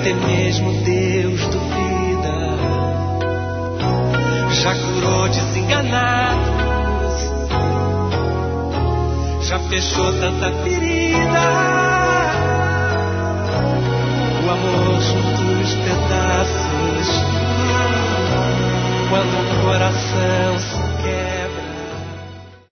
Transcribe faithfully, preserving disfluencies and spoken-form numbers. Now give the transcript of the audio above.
até mesmo Deus duvida. Já curou desenganados, já fechou tanta ferida. O amor junto os pedaços, quando o coração